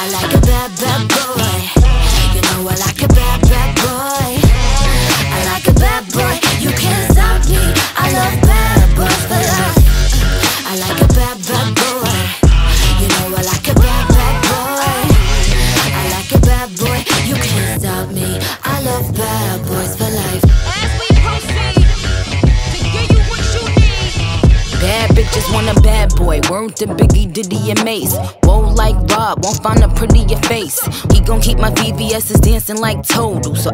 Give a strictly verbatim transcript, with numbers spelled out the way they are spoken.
like a bad, bad boy. You know I like a bad, bad boy. I like a bad boy. You can't stop me. I love bad boys for life. I like a bad, bad boy. You know I like a bad, bad boy. I like a bad boy. You can't stop me. I love bad boys for life. As we proceed to give you what you need. Bad bitches want a bad boy. Word to Biggie, Diddy, and Mace. Whoa, like Rob, won't find a prettier face. He gon' keep my V V S's dancing like Total. So